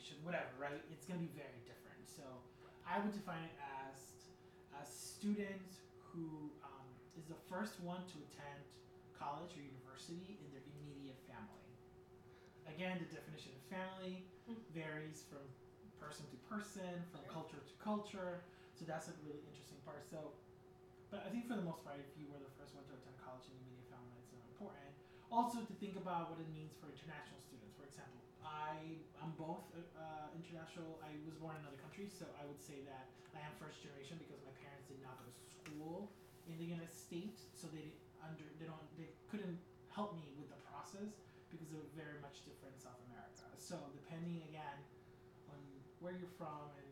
generation, whatever, right? It's going to be very different. So I would define it as a student who is the first one to attend college or university in their immediate family. Again, the definition of family varies from person to person, from culture to culture. So that's a really interesting part. So, but I think for the most part, if you were the first one to attend college in the immediate family, it's important. Also, to think about what it means for international students. For example, I'm both international. I was born in another country, so I would say that I am first generation because my parents did not go to school in the United States, so they couldn't help me with the process because they were very much different in South America. So depending again on where you're from and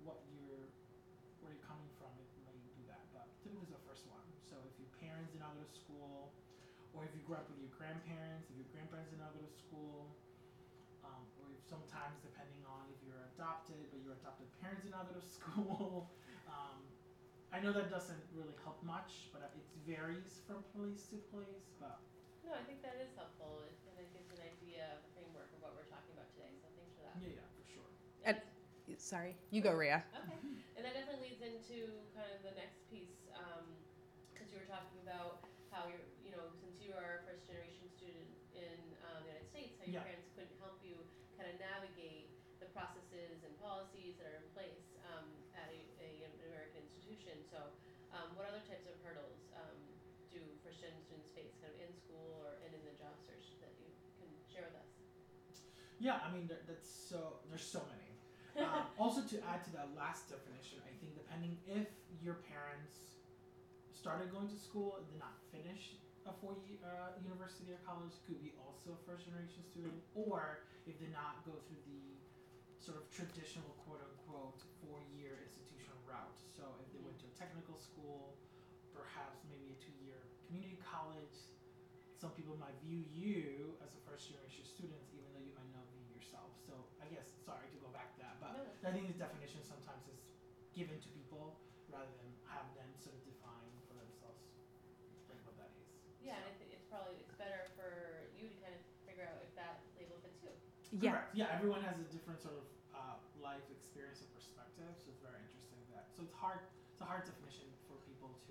where you're coming from, it may do that. But typically it's the first one. So if your parents did not go to school, or if you grew up with your grandparents, if your grandparents did not go to school, or if sometimes depending on if you're adopted, but your adopted parents did not go to school. I know that doesn't really help much, but it varies from place to place. But no, I think that is helpful, and it gives an idea of the framework of what we're talking about today. So thanks for that. yeah, for sure. And, sorry, you go, Rhea. Okay, and that definitely leads into kind of the next piece, because you were talking about how since you are a first generation student in the United States, how your parents couldn't help you kind of navigate the processes and policies that are in place at an American institution. So what other types of hurdles do first gen students face kind of in school or in the job search that you can share with us? Yeah, I mean there's so many. Also, to add to that last definition, I think depending if your parents started going to school and did not finish a 4-year university or college, could be also a first generation student, or if did not go through the sort of traditional quote unquote 4-year institutional route. So if they went to a technical school, perhaps maybe a 2-year community college, some people might view you as a first generation student even though you might not view yourself. So I guess, sorry to go back to that, but I think the definition sometimes is given to people rather than have them sort of define for themselves like what that is. Yeah, and it's better for you to kind of figure out if that label fits you. Yeah. Correct. Yeah, everyone has a different sort of life experience and perspective, so it's very interesting that. So it's a hard definition for people to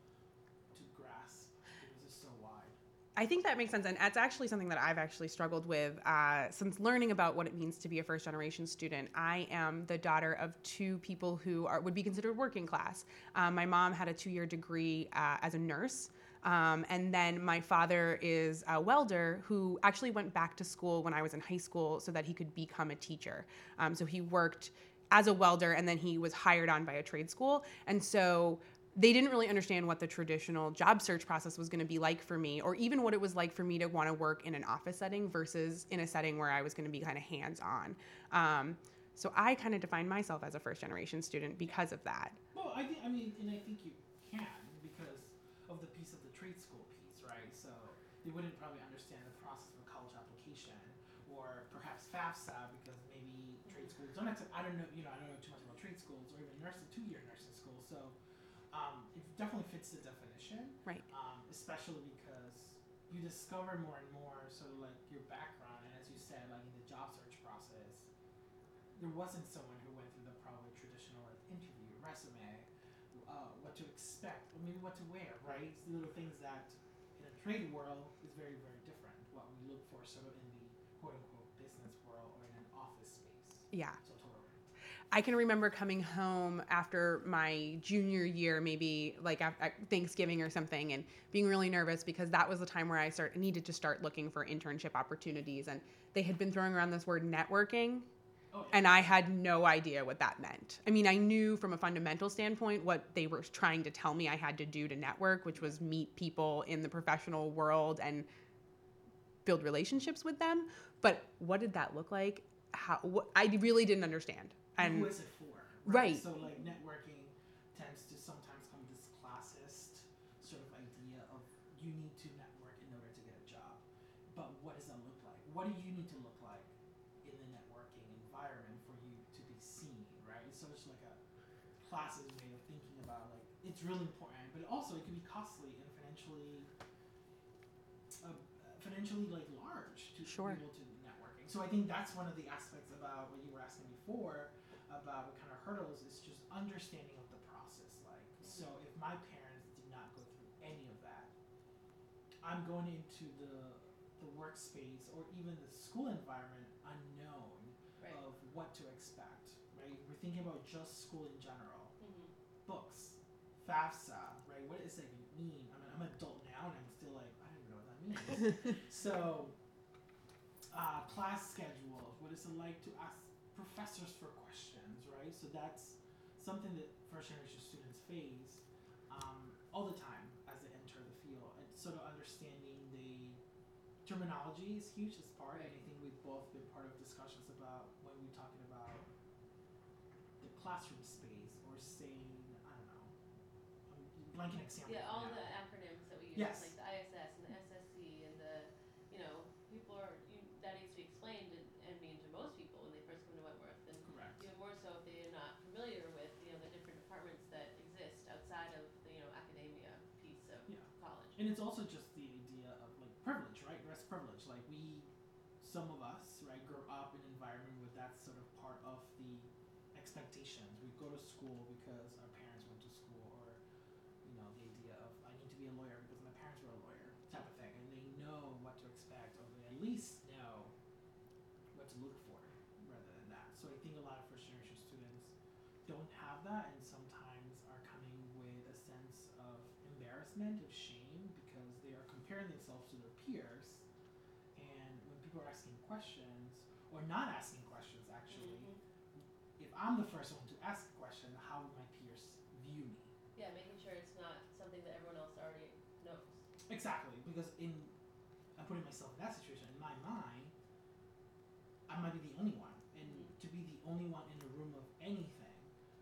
grasp because it's so wide. I think that makes sense, and that's actually something that I've actually struggled with since learning about what it means to be a first-generation student. I am the daughter of two people who would be considered working class. My mom had a 2-year degree as a nurse, and then my father is a welder who actually went back to school when I was in high school so that he could become a teacher. So he worked as a welder, and then he was hired on by a trade school, and so they didn't really understand what the traditional job search process was going to be like for me, or even what it was like for me to want to work in an office setting versus in a setting where I was going to be kind of hands-on. So I kind of define myself as a first-generation student because of that. Well, I think you can because of the piece of the trade school piece, right? So they wouldn't probably understand the process of a college application, or perhaps FAFSA because maybe trade schools don't accept. I don't know too much about trade schools or even 2-year nursing schools. So it definitely fits the definition, right? Especially because you discover more and more sort of like your background, and as you said, like in the job search process, there wasn't someone who went through the probably traditional like interview, resume, what to expect, or maybe what to wear, right? It's little things that in a trade world is very, very different. What we look for sort of in the quote unquote business world or in an office space. Yeah. So totally. I can remember coming home after my junior year, maybe like at Thanksgiving or something, and being really nervous because that was the time where I needed to start looking for internship opportunities. And they had been throwing around this word networking, and I had no idea what that meant. I mean, I knew from a fundamental standpoint what they were trying to tell me I had to do to network, which was meet people in the professional world and build relationships with them. But what did that look like? I really didn't understand. And who is it for? Right. So like networking tends to sometimes come with this classist sort of idea of you need to network in order to get a job. But what does that look like? What do you need to look like in the networking environment for you to be seen, right? So it's like a classist way of thinking about like it's really important, but also it can be costly and financially like large to be able to networking. So I think that's one of the aspects about what you were asking before about what kind of hurdles is just understanding of the process. Like, so if my parents did not go through any of that, I'm going into the workspace or even the school environment unknown Right. of what to expect. Right? We're thinking about just school in general, books, FAFSA. Right? What does that even mean? I mean, I'm an adult now and I'm still like, I don't even know what that means. So. Class schedules, what is it like to ask professors for questions, right? So that's something that first generation students face all the time as they enter the field. And sort of understanding the terminology is huge as part, and I think we've both been part of discussions about when we're talking about the classroom space or saying, I don't know, I'm blanking example. Yeah, all now. the acronyms that we use, Yes. like the ISS and the SSC and the, people are, that needs to be explained to most people when they first come to Wentworth, and Correct. even more so if they're not familiar with, the different departments that exist outside of the, academia piece of college. And it's also just the idea of like privilege, right? Rest privilege. Like some of us, right, grew up in an environment where that's sort of part of the expectations. We go to school because our parents went to school, or the idea of I need to be a lawyer because my parents were a lawyer, type of thing, and they know what to expect, or they at least know what to look for, rather than that. So I think a lot of first generation students don't have that, and sometimes are coming with a sense of embarrassment, of shame, because they are comparing themselves to their peers. And when people are asking questions, or not asking questions actually, if I'm the first one to ask a question, how would my peers view me? Yeah, making sure it's not something that everyone else already knows. Exactly, because I'm putting myself in that situation. In my mind, I might be the only one, and to be the only one in the room of anything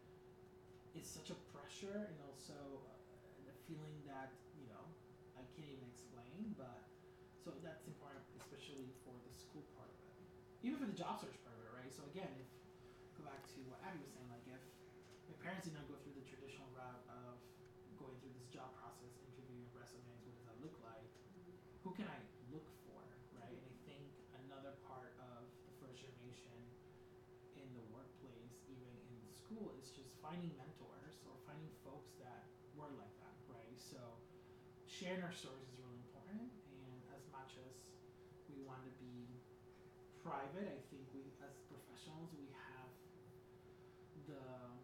is such a pressure, and also the feeling that I can't even explain. But so that's important, especially for the school part of it, even for the job search part of it, right? So again, if go back to what Abby was saying, like if my parents did not go through the traditional route of going through this job process, interviewing resumes, what does that look like? Who can I look for, right? And I think another part of the first generation in the workplace, even in school, is just finding mentors or finding folks that were like that, right? So sharing our stories is really important, and as much as we want to be private, I think we as professionals we have the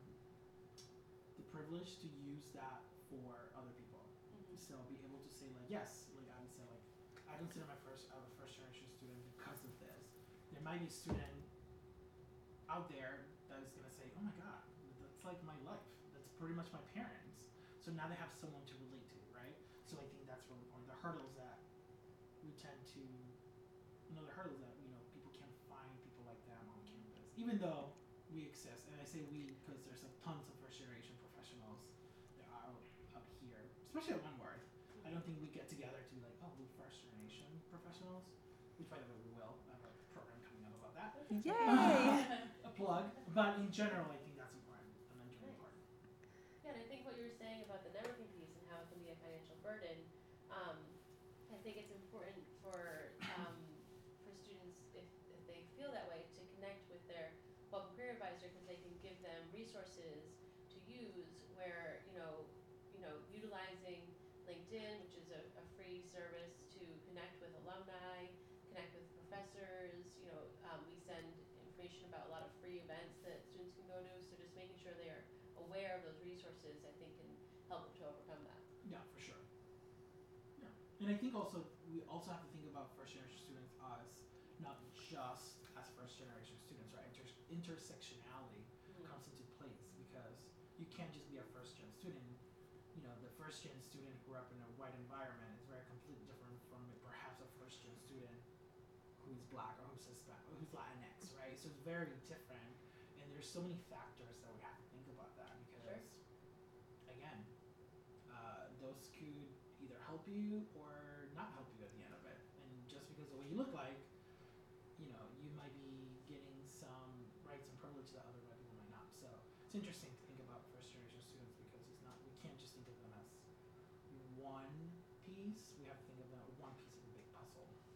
privilege to use that for other people. So be able to say like, yes, like I would say, like I consider a first generation student because of this. There might be a student out there that is gonna say, oh my god, that's like my life. That's pretty much my parents. So now they have someone to relate to, right? So I think that's really important. The hurdles that we tend to, the hurdles that people can't find people like them on campus, even though we exist. And I say we because there's tons of first generation professionals that are up here, especially at Wentworth. I don't think we get together to be like, oh, we're first generation professionals, which by the way we will. I have a program coming up about that. Yay! A plug, but in general, I think that's important, a mentoring part. Yeah, and I think what you were saying about the networking piece and how it can be a financial burden, I think it's important for students, if they feel that way, to connect with their welcome career advisor, because they can give them resources to use where, utilizing LinkedIn, which is a free service to connect with alumni, connect with professors. We send information about a lot of free events that students can go to, so just making sure they are aware of those resources, I think, can help them to overcome that. Yeah, for sure. Yeah, and I think also we also have to think about first generation students as not just as first generation students, right? Intersectionality comes into place, because you can't just be a first gen student. The first gen student who grew up in a white environment is very completely different from perhaps a first gen student who's black or who's Hispanic or who's Latinx, right? So it's very different, and there's so many factors that we have to think about that, because again, those could either help you or not help you at the end of it. And just because of what you look like, you might be getting some rights and privilege that other white people might not. So it's interesting to think about first generation students, because we can't just think of them as one piece. We have to think of them as one piece of a big puzzle.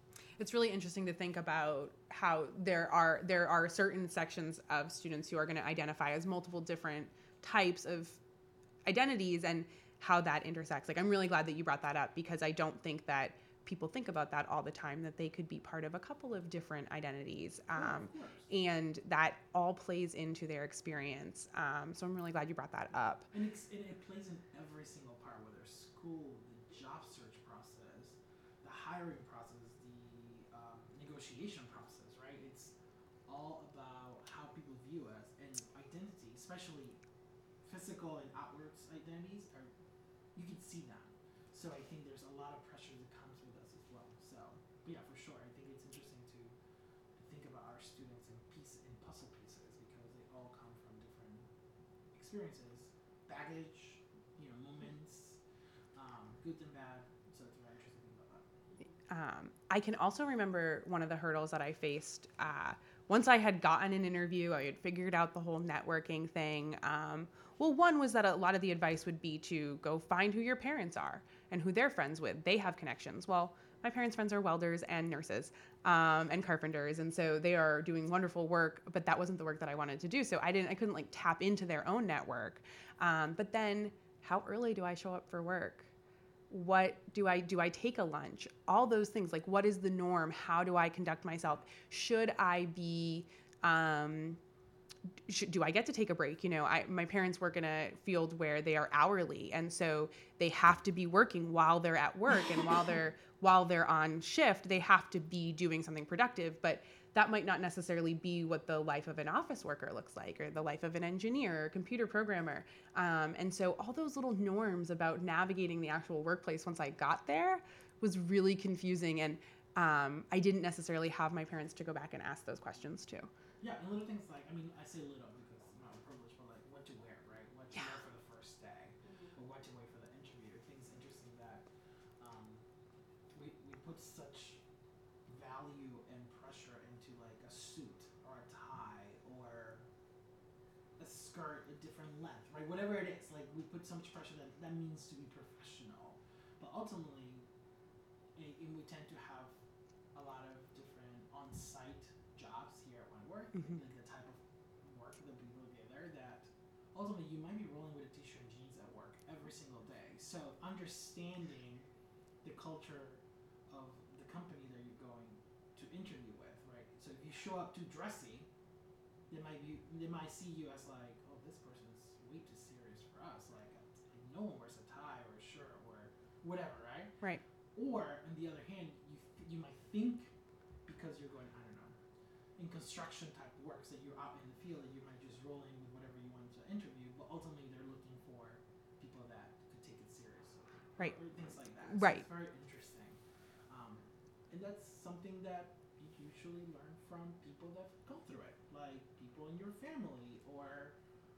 it's really interesting to think about how there are certain sections of students who are going to identify as multiple different types of identities and how that intersects. Like, I'm really glad that you brought that up, because I don't think that people think about that all the time, that they could be part of a couple of different identities, and that all plays into their experience. So I'm really glad you brought that up. And it plays in every single part, whether school, the job search process, the hiring process, the negotiation process, right? It's all about how people view us, and identity, especially physical and outwards identities, are, you can see them. So I think there's a lot of pressure that comes with us as well. So, but yeah, for sure, I think it's interesting to think about our students in puzzle pieces, because they all come from different experiences, baggage, moments, good and bad. So it's very interesting to think about that. I can also remember one of the hurdles that I faced once I had gotten an interview. I had figured out the whole networking thing. One was that a lot of the advice would be to go find who your parents are and who they're friends with. They have connections. Well, my parents' friends are welders and nurses and carpenters, and so they are doing wonderful work, but that wasn't the work that I wanted to do. So I couldn't like tap into their own network. But then, how early do I show up for work? What do I take a lunch? All those things. Like, what is the norm? How do I conduct myself? Should I be do I get to take a break? My parents work in a field where they are hourly, and so they have to be working while they're at work, and while they're on shift, they have to be doing something productive. But that might not necessarily be what the life of an office worker looks like, or the life of an engineer or computer programmer. And so all those little norms about navigating the actual workplace once I got there was really confusing, and I didn't necessarily have my parents to go back and ask those questions too. Yeah, and little things like, I say little because I'm not privileged, but like what to wear, right? What to wear for the first day, or what to wear for the interview. I think it's interesting that we put such value and pressure into like a suit or a tie or a skirt a different length, right? Whatever it is, like we put so much pressure that means to be professional, but ultimately, and we tend to have a lot of different on-site jobs here at my work, Mm-hmm. like the type of work that people get there, that ultimately you might be rolling with a t-shirt and jeans at work every single day. So understanding the culture of the company that you're going to interview with, right? So if you show up too dressy, they might see you as like, oh, this person is way too serious for us. Like no one wears a tie or a shirt or whatever, right? Right. Or on the other hand, you might think, because you're going, I don't know, in construction type works, that you're out in the field, that you might just roll in with whatever you want to interview, but ultimately they're looking for people that could take it seriously. Right. Or things like that. Right. So it's very interesting. And that's something that you usually learn from people that come through it, like people in your family, or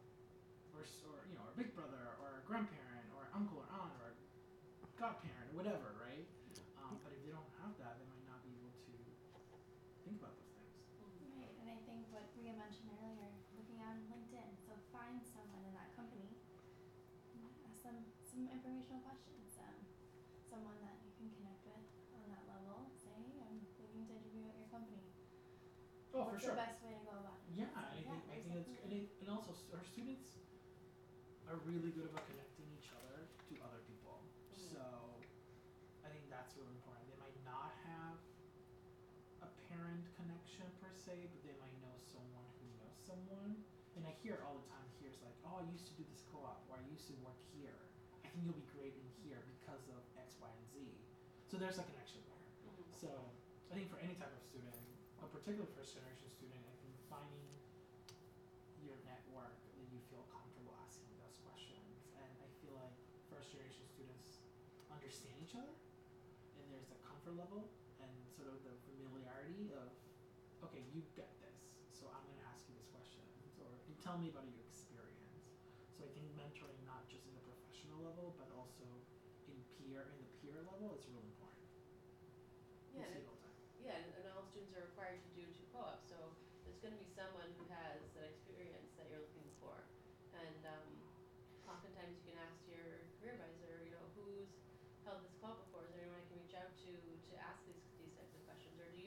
a big brother, or a grandparent, or uncle or aunt, or godparent, or whatever, right? But if they don't have that, they might not be able to think about those things. Right, and I think what Ria mentioned earlier, looking on LinkedIn, so find someone in that company, ask them some informational questions, someone that you can connect with on that level, say, hey, I'm looking to interview at your company. Oh, What's for sure. the best way to go about it? Yeah, I think that's great. And also our students are really good about connecting each other to other people. So I think that's really important. They might not have a parent connection per se, but they might know someone who knows someone. And I hear all the time here, it's like, oh, I used to do this co-op, or I used to work here. I think you'll be great in here because of X, Y, and Z. So there's a connection there. So I think for any type of student, a particular first generation student, I think finding your network that you feel comfortable asking those questions. And I feel like first generation students understand each other, and there's a comfort level and sort of the familiarity of, okay, you get this, so I'm going to ask you this question, or tell me about your experience. So I think mentoring, not just in the professional level, but also in the peer level, is really important. Yeah, We see it all the time. yeah, and all students are required to do 2 co-ops, so there's going to be someone who has that experience that you're looking for. And oftentimes you can ask your career advisor, who's held this co-op before? Is there anyone I can reach out to ask these types of questions? Or do you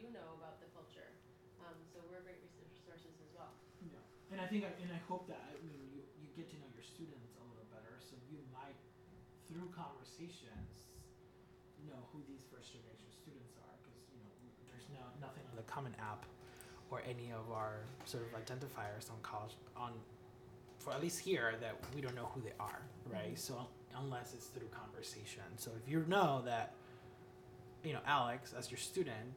resources as well. Yeah, and I hope that you get to know your students a little better, so you might, through conversations, know who these first generation students are, because there's nothing on the Common App or any of our sort of identifiers on college for at least here that we don't know who they are, right? So unless it's through conversation. So if you know that, Alex as your student,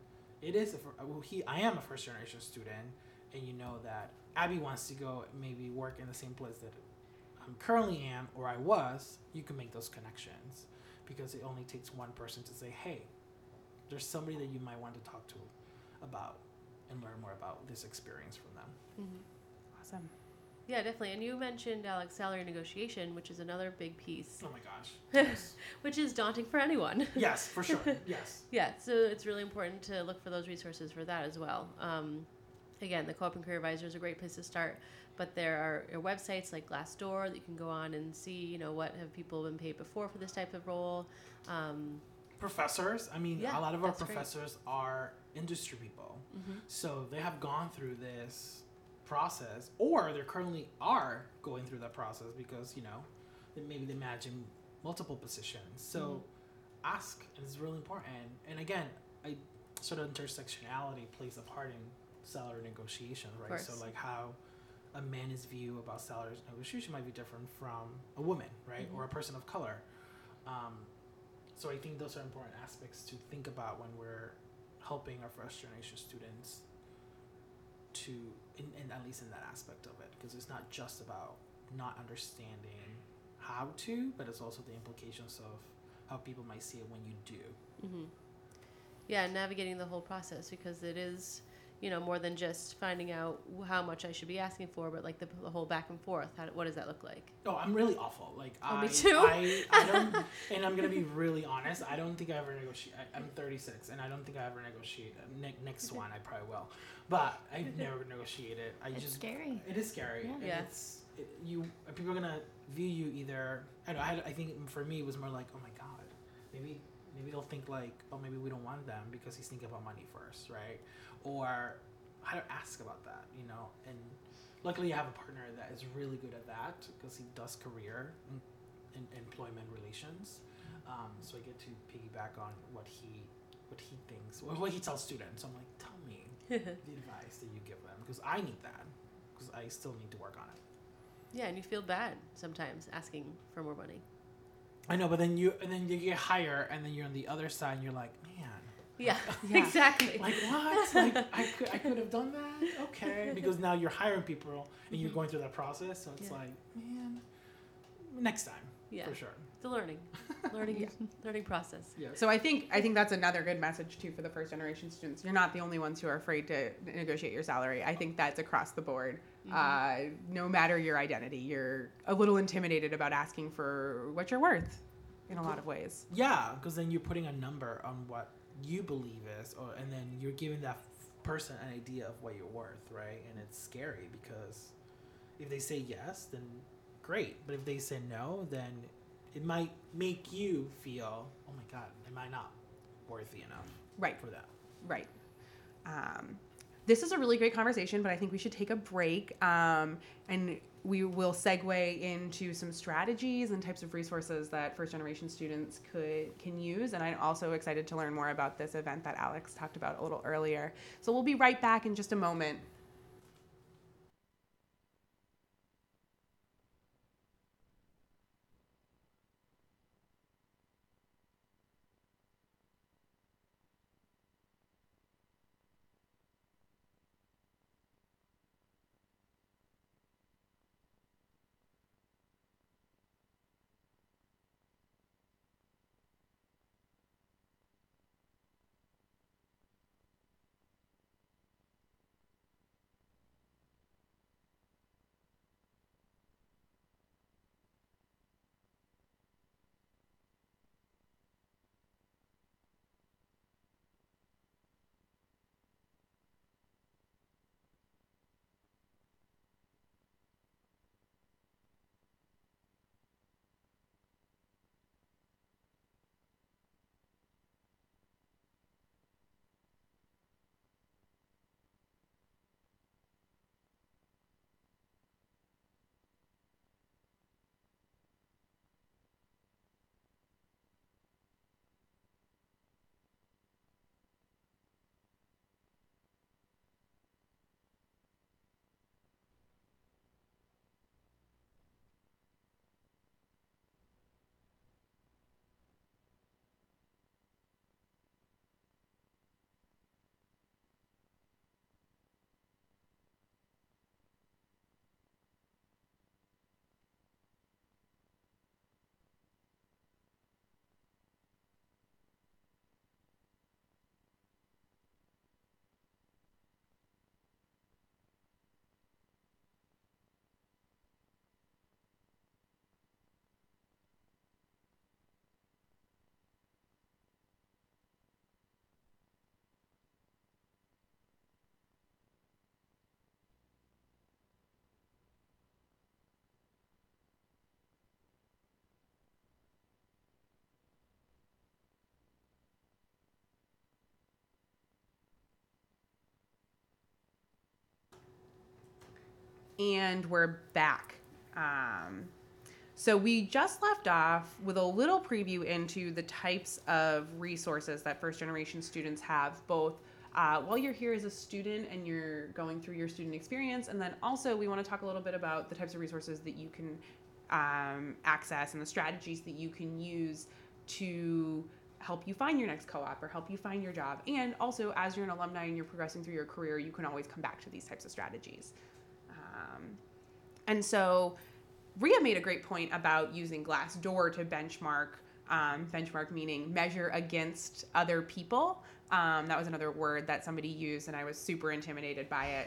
I am a first generation student, and you know that Abby wants to go maybe work in the same place that I'm currently am or I was, you can make those connections, because it only takes one person to say, hey, there's somebody that you might want to talk to about and learn more about this experience from them. Mm-hmm. Awesome. Yeah, definitely. And you mentioned, Alex, salary negotiation, which is another big piece. Oh my gosh. Yes. Which is daunting for anyone. Yes, for sure. Yes. Yeah, so it's really important to look for those resources for that as well. Again, the Co-op and Career Advisor is a great place to start, but there are websites like Glassdoor that you can go on and see, what have people been paid before for this type of role. Professors, Yeah, a lot of our that's great. professors are industry people. Mm-hmm. So they have gone through this process, or they currently are going through that process, because maybe they imagine multiple positions. So ask, and it's really important. And again, sort of intersectionality plays a part in salary negotiations, right? So like how a man's view about salary negotiation might be different from a woman, right? Or a person of color. So I think those are important aspects to think about when we're helping our first generation students to, in at least in that aspect of it, because it's not just about not understanding how to, but it's also the implications of how people might see it when you do. Mm-hmm. Yeah, navigating the whole process, because it is, more than just finding out how much I should be asking for, but like the whole back and forth. What does that look like? Oh, I'm really awful. Like me too. I don't, and I'm gonna be really honest. I don't think I ever negotiate. I'm 36, and I don't think I ever negotiate. Next one, I probably will, but I've never negotiated. It's scary. It is scary. Yeah. And people are gonna view you either. I think for me it was more like, oh my god, maybe they'll think like, oh, maybe we don't want them because he's thinking about money first, right? Or how to ask about that, and luckily I have a partner that is really good at that, because he does career and employment relations, so I get to piggyback on what he thinks, or what he tells students. So I'm like, tell me the advice that you give them, because I need that, because I still need to work on it. Yeah, and you feel bad sometimes asking for more money. I know, but then you get higher, and then you're on the other side, and you're like, man. Yeah, exactly. Like what? Like I could have done that. Okay, because now you're hiring people and you're going through that process. So it's like, man, next time. Yeah, for sure. The learning process. Yeah. So I think that's another good message too for the first generation students. You're not the only ones who are afraid to negotiate your salary. I think that's across the board. No matter your identity, you're a little intimidated about asking for what you're worth in a lot of ways. Yeah, because then you're putting a number on what you believe is, and then you're giving that person an idea of what you're worth, right? And it's scary, because if they say yes, then great, but if they say no, then it might make you feel, oh my god, am I not worthy enough for that? Right. This is a really great conversation, but I think we should take a break, and we will segue into some strategies and types of resources that first generation students can use. And I'm also excited to learn more about this event that Alex talked about a little earlier. So we'll be right back in just a moment. And we're back. So we just left off with a little preview into the types of resources that first generation students have, both while you're here as a student and you're going through your student experience. And then also we want to talk a little bit about the types of resources that you can access and the strategies that you can use to help you find your next co-op or help you find your job. And also, as you're an alumni and you're progressing through your career, you can always come back to these types of strategies. And so Ria made a great point about using Glassdoor to benchmark, benchmark meaning measure against other people. That was another word that somebody used, and I was super intimidated by it.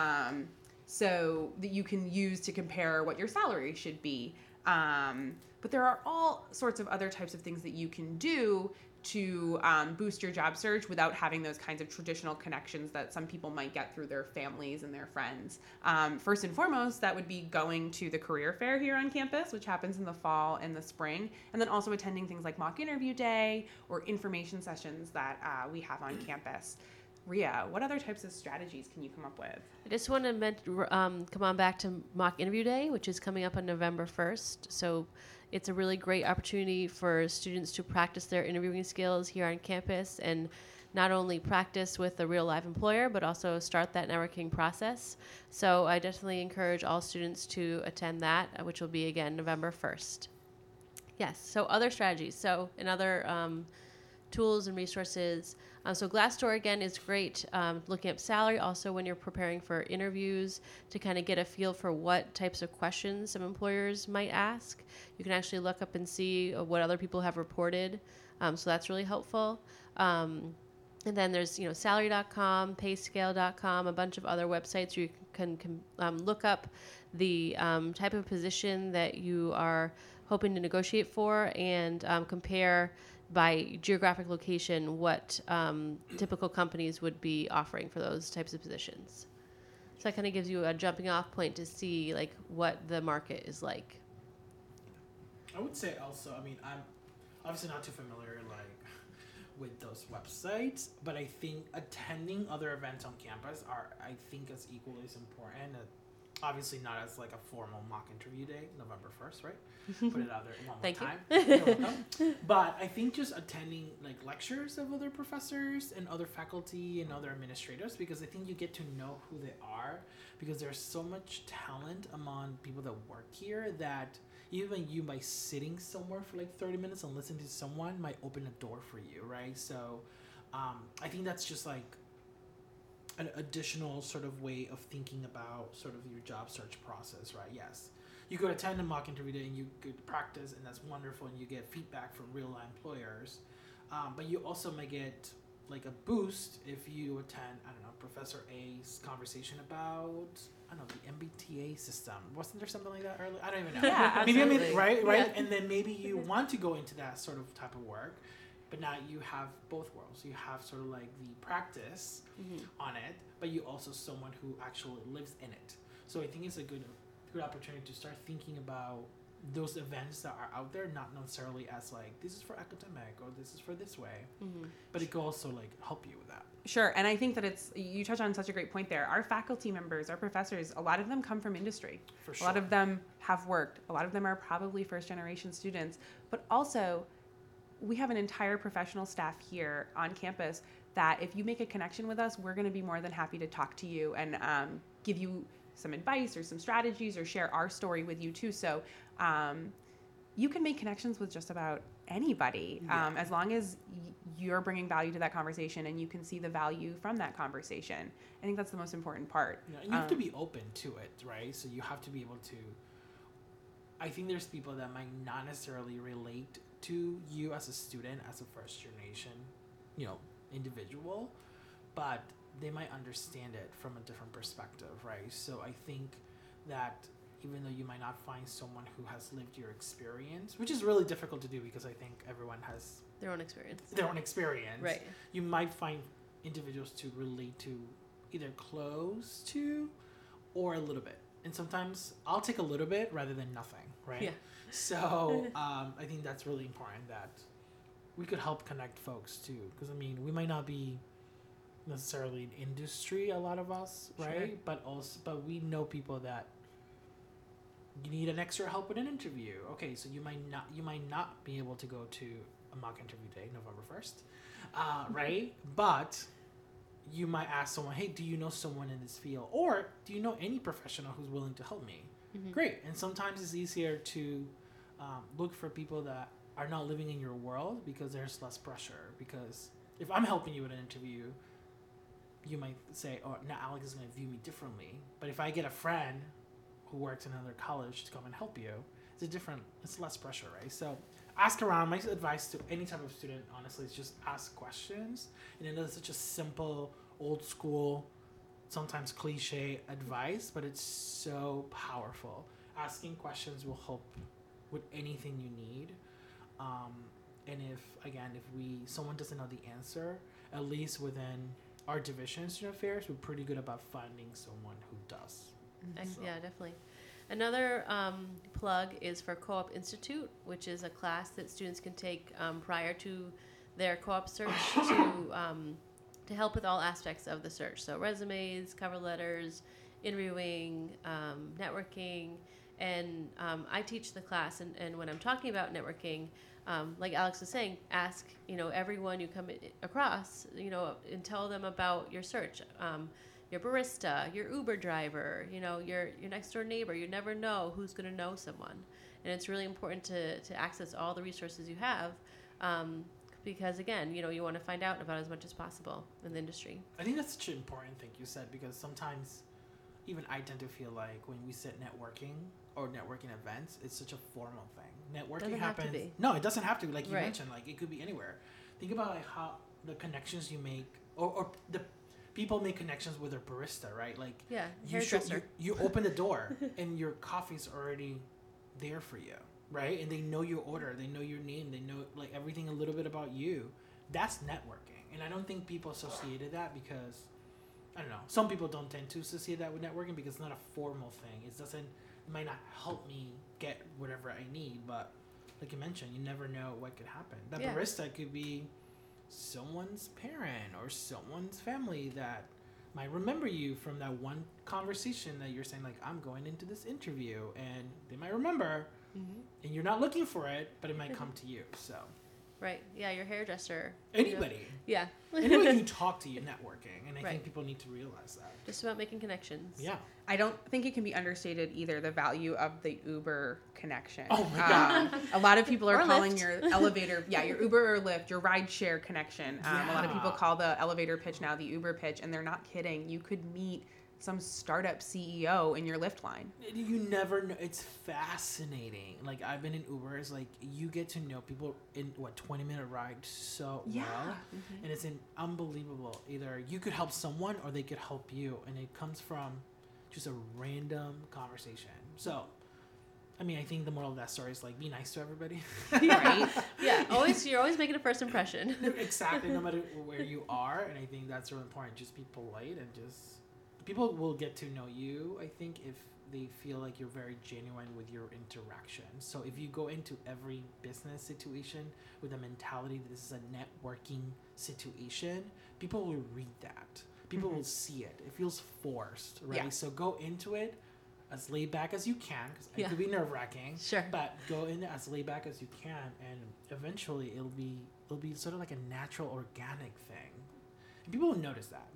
So that you can use to compare what your salary should be. But there are all sorts of other types of things that you can do to boost your job search without having those kinds of traditional connections that some people might get through their families and their friends. First and foremost, that would be going to the career fair here on campus, which happens in the fall and the spring, and then also attending things like mock interview day or information sessions that we have on campus. Ria, what other types of strategies can you come up with? I just want to come on back to mock interview day, which is coming up on November 1st. So it's a really great opportunity for students to practice their interviewing skills here on campus and not only practice with a real live employer, but also start that networking process. So I definitely encourage all students to attend that, which will be, again, November 1st. Yes, so other strategies. So in other tools and resources. So Glassdoor, again, is great looking up salary. Also, when you're preparing for interviews to kind of get a feel for what types of questions some employers might ask. You can actually look up and see what other people have reported. So that's really helpful. And then there's, salary.com, payscale.com, a bunch of other websites where you can look up the type of position that you are hoping to negotiate for and compare by geographic location what typical companies would be offering for those types of positions. So that kind of gives you a jumping off point to see like what the market is like. I would say also, I'm obviously not too familiar with those websites, but I think attending other events on campus are, I think, as equally as important. Obviously not as like a formal mock interview day, November 1st, right? Put it out there one more time. You're welcome. But I think just attending like lectures of other professors and other faculty and other administrators, because I think you get to know who they are, because there's so much talent among people that work here that even you by sitting somewhere for like 30 minutes and listening to someone might open a door for you, right? So I think that's just like an additional sort of way of thinking about sort of your job search process, right? Yes, you could attend a mock interview day and you could practice, and that's wonderful, and you get feedback from real life employers. But you also may get like a boost if you attend, Professor A's conversation about, the MBTA system. Wasn't there something like that earlier? I don't even know. Yeah, maybe, right? Yeah. And then maybe you want to go into that sort of type of work. But now you have both worlds. You have sort of like the practice on it, but you also someone who actually lives in it. So I think it's a good opportunity to start thinking about those events that are out there, not necessarily as like, this is for academic or this is for this way, but it could also like help you with that. Sure, and I think that you touch on such a great point there. Our faculty members, our professors, a lot of them come from industry. For sure. A lot of them have worked. A lot of them are probably first generation students, but also we have an entire professional staff here on campus that if you make a connection with us, we're going to be more than happy to talk to you and give you some advice or some strategies or share our story with you too. So you can make connections with just about anybody as long as you're bringing value to that conversation and you can see the value from that conversation. I think that's the most important part. Yeah, and you have to be open to it, right? So you have to be able to, I think there's people that might not necessarily relate to you as a student, as a first generation, individual, but they might understand it from a different perspective, right? So I think that even though you might not find someone who has lived your experience, which is really difficult to do because I think everyone has Their own experience. Right. You might find individuals to relate to either close to or a little bit. And sometimes I'll take a little bit rather than nothing, right? Yeah. So I think that's really important that we could help connect folks too. Because we might not be necessarily in industry, a lot of us, right? Sure. But we know people that you need an extra help with an interview. Okay, so you might not be able to go to a mock interview day, November 1st, right? But you might ask someone, hey, do you know someone in this field? Or do you know any professional who's willing to help me? Great. And sometimes it's easier to look for people that are not living in your world because there's less pressure. Because if I'm helping you with an interview, you might say, oh, now Alex is going to view me differently. But if I get a friend who works in another college to come and help you, it's less pressure, right? So ask around. My advice to any type of student, honestly, is just ask questions. And I know it's such a simple, old school, sometimes cliche advice, but it's so powerful. Asking questions will help with anything you need. And if someone doesn't know the answer, at least within our division of student affairs, we're pretty good about finding someone who does. So. Yeah, definitely. Another plug is for Co-op Institute, which is a class that students can take prior to their co-op search to help with all aspects of the search. So resumes, cover letters, interviewing, networking. And I teach the class, and when I'm talking about networking, like Alex was saying, ask everyone you come across, and tell them about your search. Your barista, your Uber driver, your next door neighbor. You never know who's going to know someone, and it's really important to access all the resources you have, because again, you want to find out about as much as possible in the industry. I think that's such an important thing you said, because sometimes even I tend to feel like when we sit networking or networking events, it's such a formal thing. Networking happens. No, it doesn't have to be. Like you mentioned, like it could be anywhere. Think about like how the connections you make, or the people make connections with their barista, right? Like you open the door and your coffee's already there for you, right? And they know your order, they know your name, they know like everything a little bit about you. That's networking. And I don't think people associated that because, I don't know, some people don't tend to associate that with networking because it's not a formal thing. It might not help me get whatever I need, but like you mentioned, you never know what could happen. That barista could be someone's parent or someone's family that might remember you from that one conversation that you're saying, like, I'm going into this interview, and they might remember, and you're not looking for it, but it might come to you. So right, yeah, your hairdresser, anybody, anybody you talk to, you're networking, and I think people need to realize that. Just about making connections. Yeah, I don't think it can be understated either, the value of the Uber connection. Oh my God. A lot of people are calling Lyft. your elevator, your Uber or Lyft, your ride share connection. A lot of people call the elevator pitch now the Uber pitch, and they're not kidding. You could meet some startup CEO in your Lyft line. You never know. It's fascinating. Like, I've been in Ubers, like, you get to know people in 20-minute ride so well. And it's unbelievable. Either you could help someone or they could help you, and it comes from just a random conversation. So, I mean, I think the moral of that story is, like, be nice to everybody. Right? Yeah, you're always making a first impression. Exactly, no matter where you are. And I think that's really important. Just be polite, and just people will get to know you, I think, if they feel like you're very genuine with your interaction. So if you go into every business situation with a mentality that this is a networking situation, people will read that. People will see it. It feels forced, right? Yeah. So go into it as laid back as you can, because it could be nerve-wracking. Sure. But go in as laid back as you can, and eventually it'll be sort of like a natural, organic thing. And people will notice that.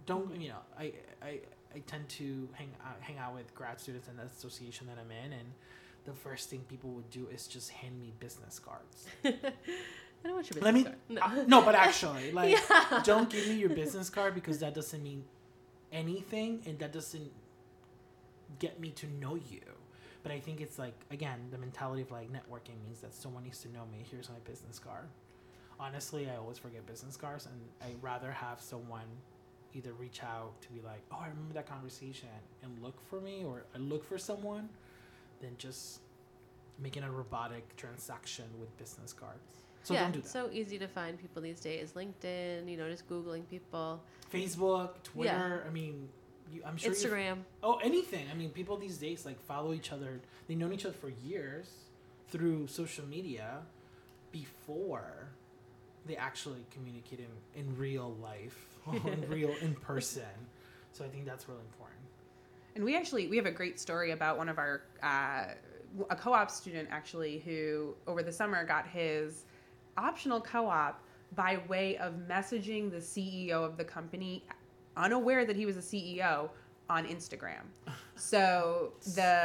I tend to hang out with grad students in the association that I'm in, and the first thing people would do is just hand me business cards. I don't want your business card. No, but actually, like, don't give me your business card, because that doesn't mean anything, and that doesn't get me to know you. But I think it's like, again, the mentality of like networking means that someone needs to know me. Here's my business card. Honestly, I always forget business cards, and I'd rather have someone either reach out to be like, oh, I remember that conversation, and look for me, or I look for someone, than just making a robotic transaction with business cards. So don't do that. It's so easy to find people these days. LinkedIn, just Googling people. Facebook, Twitter, I mean, I'm sure Instagram. Anything. I mean, people these days, like, follow each other. They've known each other for years through social media before they actually communicate in real life, in person. So I think that's really important. And we have a great story about one of our a co-op student actually who over the summer got his optional co-op by way of messaging the CEO of the company, unaware that he was a CEO, on Instagram. So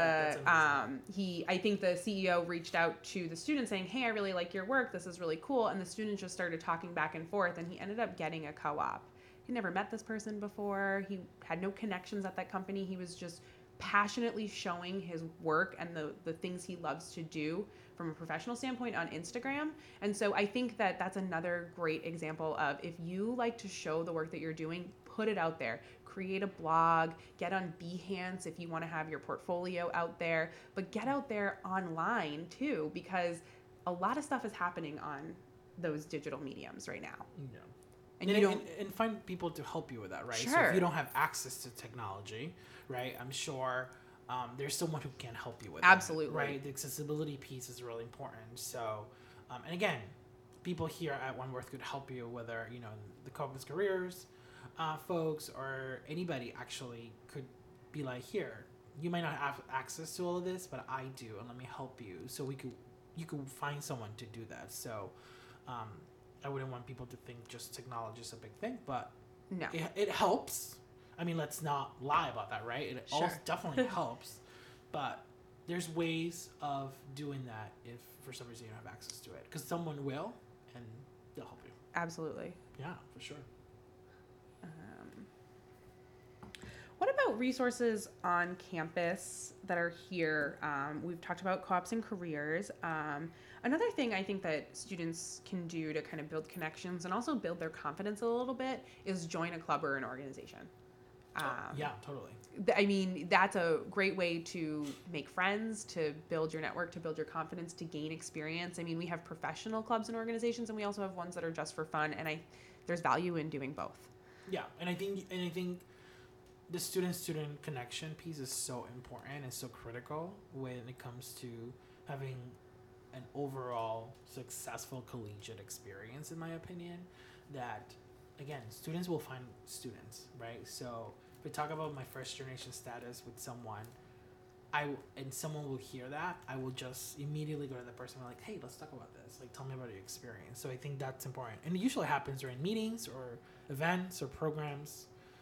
I think the CEO reached out to the student saying, "Hey, I really like your work. This is really cool." And the student just started talking back and forth, and he ended up getting a co-op. He never met this person before. He had no connections at that company. He was just passionately showing his work and the things he loves to do from a professional standpoint on Instagram. And so I think that that's another great example of, if you like to show the work that you're doing, put it out there. Create a blog, get on Behance if you want to have your portfolio out there, but get out there online too, because a lot of stuff is happening on those digital mediums right now. Yeah. And find people to help you with that, right? Sure. So if you don't have access to technology, right, I'm sure there's someone who can help you with Absolutely. that, right? The accessibility piece is really important. So, and again, people here at One Worth could help you, whether, you know, the Compass Careers folks or anybody actually could be like, here, you might not have access to all of this, but I do, and let me help you. So you could find someone to do that. So, I wouldn't want people to think just technology is a big thing, but No. it helps. I mean, let's not lie about that, right? It Sure. also definitely helps, but there's ways of doing that if for some reason you don't have access to it, because someone will, and they'll help you. Absolutely. Yeah, for sure. What about resources on campus that are here? We've talked about co-ops and careers. Another thing I think that students can do to kind of build connections and also build their confidence a little bit is join a club or an organization. Yeah, totally. I mean, that's a great way to make friends, to build your network, to build your confidence, to gain experience. I mean, we have professional clubs and organizations, and we also have ones that are just for fun, and there's value in doing both. Yeah, and I think the student-student connection piece is so important and so critical when it comes to having an overall successful collegiate experience, in my opinion. That, again, students will find students, right? So if we talk about my first generation status with someone, and someone will hear that, I will just immediately go to the person and be like, hey, let's talk about this. Like, tell me about your experience. So I think that's important. And it usually happens during meetings or events or programs.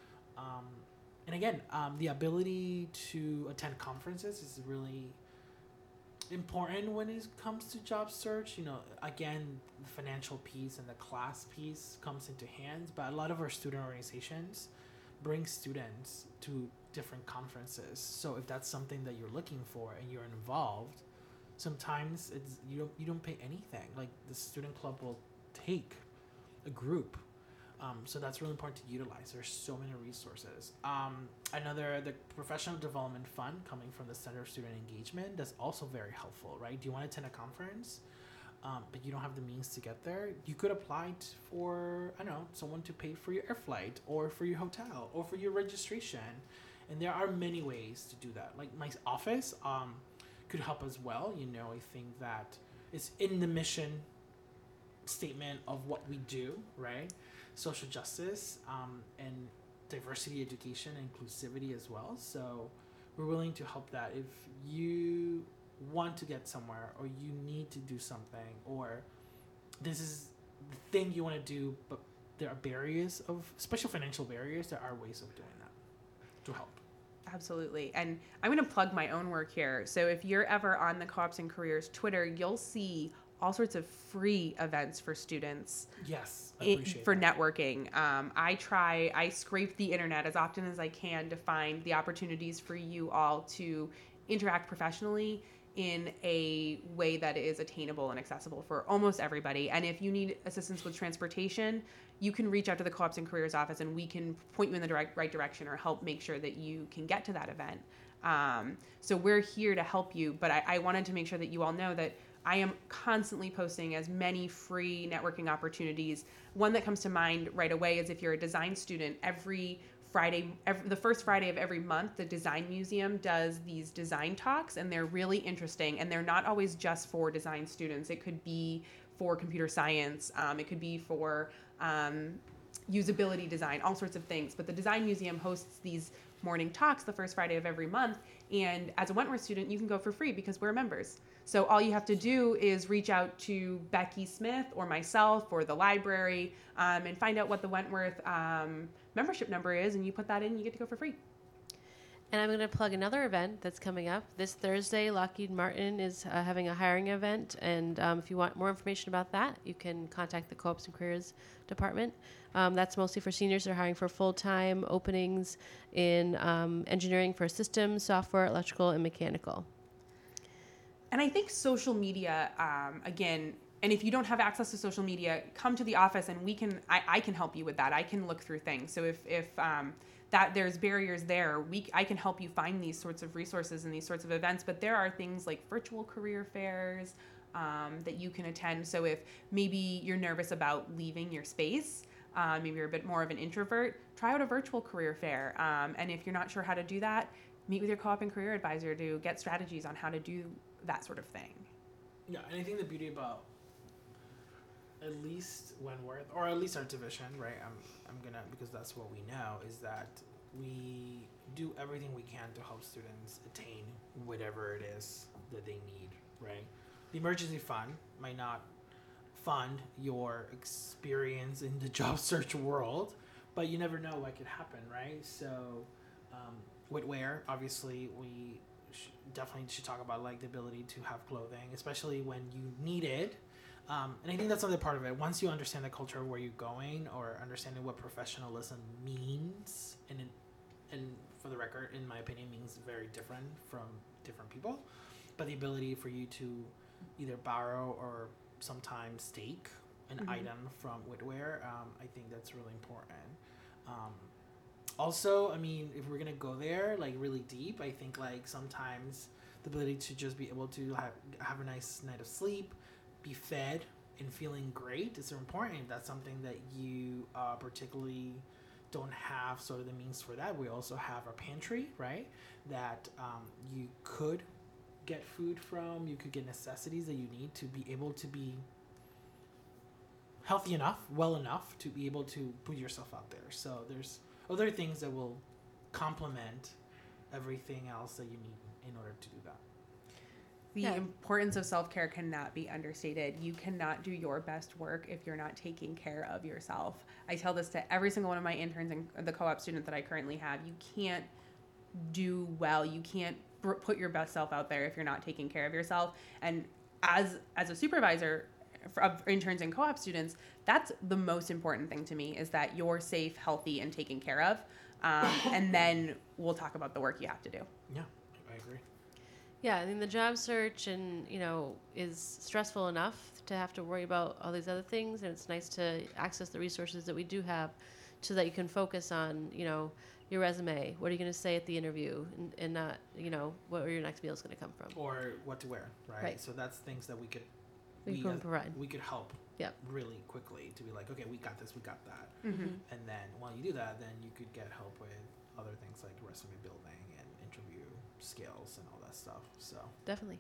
And again, the ability to attend conferences is really important when it comes to job search. You know, again, the financial piece and the class piece comes into hands, but a lot of our student organizations bring students to different conferences. So if that's something that you're looking for and you're involved, sometimes it's you don't pay anything. Like, the student club will take a group. So that's really important to utilize. There's so many resources. The Professional Development Fund coming from the Center of Student Engagement, that's also very helpful, right? Do you want to attend a conference, but you don't have the means to get there? You could apply for, I don't know, someone to pay for your air flight or for your hotel or for your registration. And there are many ways to do that. Like, my office could help as well. You know, I think that it's in the mission statement of what we do, right? Social justice and diversity, education, and inclusivity as well. So we're willing to help that. If you want to get somewhere, or you need to do something, or this is the thing you want to do, but there are barriers, especially financial barriers, there are ways of doing that to help. Absolutely. And I'm going to plug my own work here. So if you're ever on the Co-ops and Careers Twitter, you'll see all sorts of free events for students. Yes, I appreciate for that. networking. I scrape the internet as often as I can to find the opportunities for you all to interact professionally in a way that is attainable and accessible for almost everybody. And if you need assistance with transportation, you can reach out to the Co-ops and Careers office, and we can point you in the right direction or help make sure that you can get to that event. So we're here to help you, but I wanted to make sure that you all know that I am constantly posting as many free networking opportunities. One that comes to mind right away is if you're a design student, the first Friday of every month, the Design Museum does these design talks, and they're really interesting, and they're not always just for design students. It could be for computer science, it could be for usability design, all sorts of things. But the Design Museum hosts these morning talks the first Friday of every month. And as a Wentworth student, you can go for free because we're members. So all you have to do is reach out to Becky Smith or myself or the library and find out what the Wentworth membership number is, and you put that in, you get to go for free. And I'm going to plug another event that's coming up. This Thursday, Lockheed Martin is having a hiring event, and if you want more information about that, you can contact the Co-ops and Careers Department. That's mostly for seniors. They're hiring for full-time openings in engineering for systems, software, electrical, and mechanical. And I think social media, again, and if you don't have access to social media, come to the office and I can help you with that. I can look through things. So if that there's barriers there, I can help you find these sorts of resources and these sorts of events. But there are things like virtual career fairs that you can attend. So if maybe you're nervous about leaving your space, maybe you're a bit more of an introvert, try out a virtual career fair. And if you're not sure how to do that, meet with your co-op and career advisor to get strategies on how to do that sort of thing. Yeah, and I think the beauty about at least Wentworth, or at least our division, right? I'm gonna, because that's what we know, is that we do everything we can to help students attain whatever it is that they need, right? The emergency fund might not fund your experience in the job search world, but you never know what could happen, right? So, Whitware, obviously, we definitely should talk about like the ability to have clothing, especially when you need it. And I think that's another part of it. Once you understand the culture of where you're going, or understanding what professionalism means, and for the record, in my opinion, means very different from different people. But the ability for you to either borrow or sometimes take an item from Whitware, I think that's really important. Also, I mean, if we're gonna go there like really deep, I think like sometimes the ability to just be able to have a nice night of sleep, be fed, and feeling great is important. If that's something that you particularly don't have sort of the means for that, we also have our pantry, right? That you could get food from, you could get necessities that you need to be able to be healthy enough, well enough to be able to put yourself out there. So there's other things that will complement everything else that you need in order to do that. The importance of self-care cannot be understated. You cannot do your best work if you're not taking care of yourself. I tell this to every single one of my interns and the co-op student that I currently have. You can't do well. You can't put your best self out there if you're not taking care of yourself. And as a supervisor of interns and co-op students, that's the most important thing to me, is that you're safe, healthy, and taken care of. And then we'll talk about the work you have to do. Yeah, I agree. Yeah, I mean, the job search is stressful enough to have to worry about all these other things, and it's nice to access the resources that we do have so that you can focus on, your resume. What are you going to say at the interview, and not, where your next meal is going to come from. Or what to wear, right? So that's things that we could provide. We could help really quickly to be like, okay, we got this, we got that. Mm-hmm. And then while you do that, then you could get help with other things like resume building and interview skills and all that stuff. So Definitely.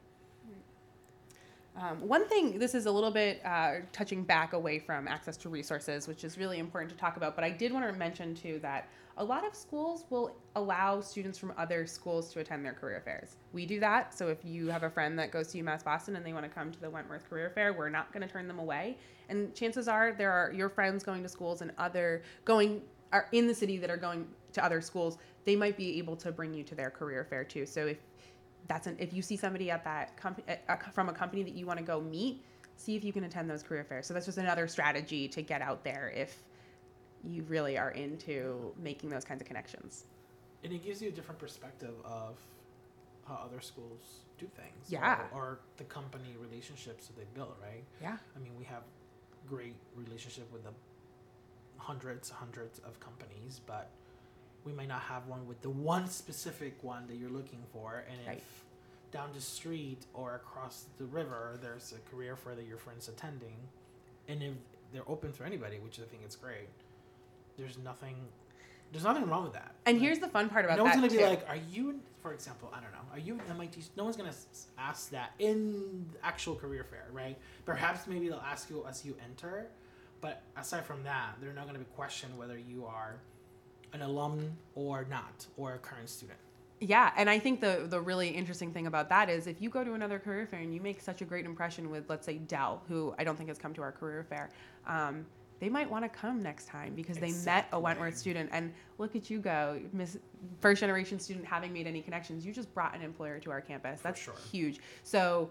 One thing, this is a little bit touching back away from access to resources, which is really important to talk about, but I did want to mention too that a lot of schools will allow students from other schools to attend their career fairs. We do that, so if you have a friend that goes to UMass Boston and they want to come to the Wentworth Career Fair, we're not going to turn them away. And chances are there are your friends going to schools and are in the city that are going to other schools, they might be able to bring you to their career fair too. So if you see somebody at that from a company that you want to go meet, see if you can attend those career fairs. So that's just another strategy to get out there if you really are into making those kinds of connections. And it gives you a different perspective of how other schools do things. Yeah. Or the company relationships that they build, right? Yeah. I mean, we have great relationship with the hundreds of companies, but we might not have one with the one specific one that you're looking for. And Right. if down the street or across the river there's a career fair that your friend's attending, and if they're open for anybody, which I think is great, there's nothing wrong with that. And here's the fun part about that. No one's gonna too. be like, are you, for example, I don't know, are you MIT? No one's gonna ask that in the actual career fair, right? Perhaps maybe they'll ask you as you enter, but aside from that, they're not gonna be questioned whether you are an alum or not, or a current student. Yeah, and I think the really interesting thing about that is if you go to another career fair and you make such a great impression with, let's say, Dell, who I don't think has come to our career fair, they might want to come next time because they met a Wentworth student. And look at you go, first generation student, having made any connections. You just brought an employer to our campus. That's huge. So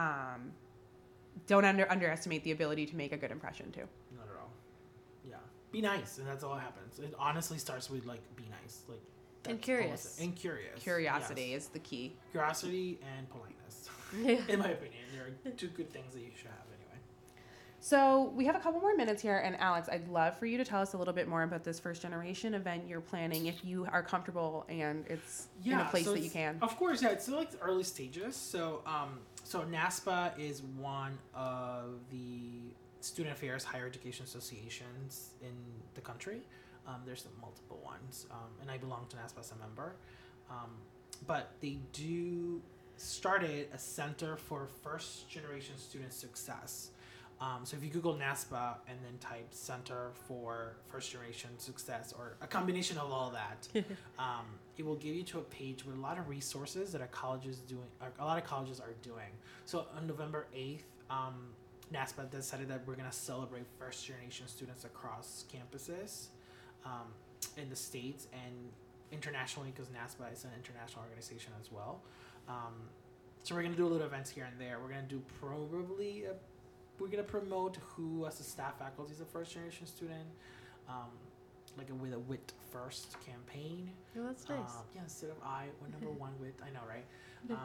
don't underestimate the ability to make a good impression too. Not at all. Yeah, be nice, and that's all that happens. It honestly starts with like be nice, like. And curious. And curious. Curiosity is the key. Curiosity and politeness. In my opinion, there are two good things that you should have anyway. So we have a couple more minutes here, and Alex, I'd love for you to tell us a little bit more about this first generation event you're planning, if you are comfortable and it's in a place that you can. Of course, yeah. It's still like the early stages. So, so NASPA is one of the student affairs higher education associations in the country. There's multiple ones, and I belong to NASPA as a member. But they do started a Center for First Generation Student Success. So if you Google NASPA and then type Center for First Generation Success, or a combination of all that, it will give you to a page with a lot of resources that a lot of colleges are doing. So on November 8th, NASPA decided that we're going to celebrate first generation students across campuses. In the States and internationally, because NASPA is an international organization as well. So we're going to do a little events here and there. We're going to do we're going to promote who as a staff faculty is a first generation student, with a WIT First campaign. Oh, that's nice. Yeah, instead of number one WIT. I know, right?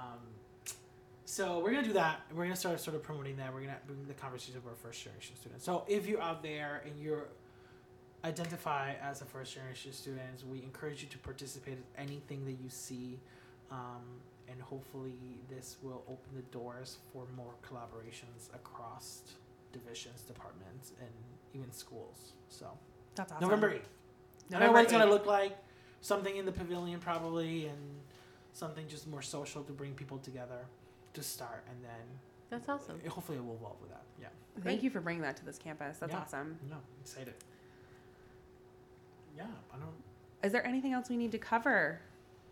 So we're going to do that. We're going to start sort of promoting that. We're going to bring the conversation of our first generation students. So if you're out there and you're identify as a first generation student, we encourage you to participate in anything that you see, and hopefully this will open the doors for more collaborations across divisions, departments, and even schools. So that's awesome. November 8th. I don't know what it's going to look like. Something in the pavilion probably, and something just more social to bring people together to start, and then that's awesome. Hopefully it will evolve with that. Yeah. Thank you for bringing that to this campus. That's awesome. No, excited. Yeah, Is there anything else we need to cover?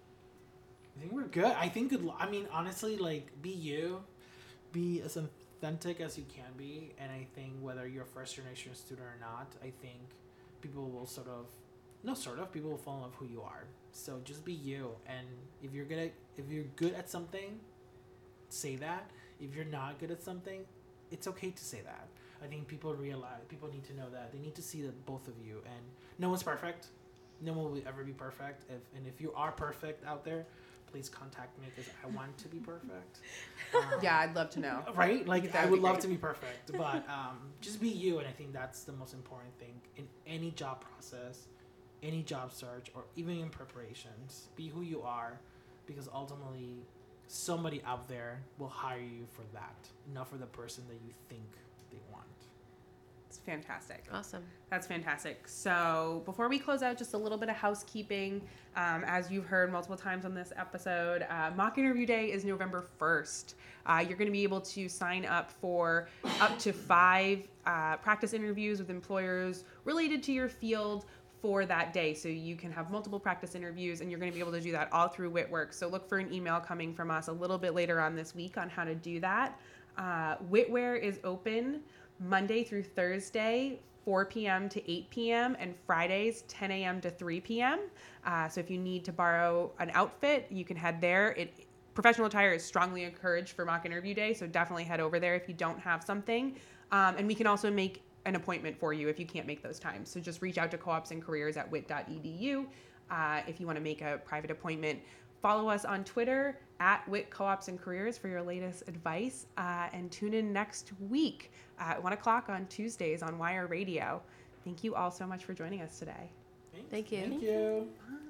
I think we're good. Honestly, be you. Be as authentic as you can be. And I think whether you're a first generation student or not, I think people will people will fall in love with who you are. So just be you. And if you're good at something, say that. If you're not good at something, it's okay to say that. I think people need to know that. They need to see that both of you, and no one's perfect. No one will ever be perfect. If you are perfect out there, please contact me because I want to be perfect. Yeah, I'd love to know. Right? I would love to be perfect, but just be you, and I think that's the most important thing in any job process, any job search, or even in preparations. Be who you are, because ultimately somebody out there will hire you for that, not for the person that you think they want. It's fantastic. Awesome. That's fantastic. So before we close out, just a little bit of housekeeping. As you've heard multiple times on this episode, mock interview day is November 1st. You're going to be able to sign up for up to 5 practice interviews with employers related to your field for that day. So you can have multiple practice interviews, and you're going to be able to do that all through Whitworks. So look for an email coming from us a little bit later on this week on how to do that. Whitware is open Monday through Thursday, 4 p.m. to 8 p.m. and Fridays, 10 a.m. to 3 p.m. So if you need to borrow an outfit, you can head there. Professional attire is strongly encouraged for mock interview day, so definitely head over there if you don't have something. And we can also make an appointment for you if you can't make those times. So just reach out to co-ops and careers at wit.edu if you want to make a private appointment. Follow us on Twitter at WIT Co-ops and Careers for your latest advice, and tune in next week at 1 o'clock on Tuesdays on Wire Radio. Thank you all so much for joining us today. Thank you. Thank you. Bye.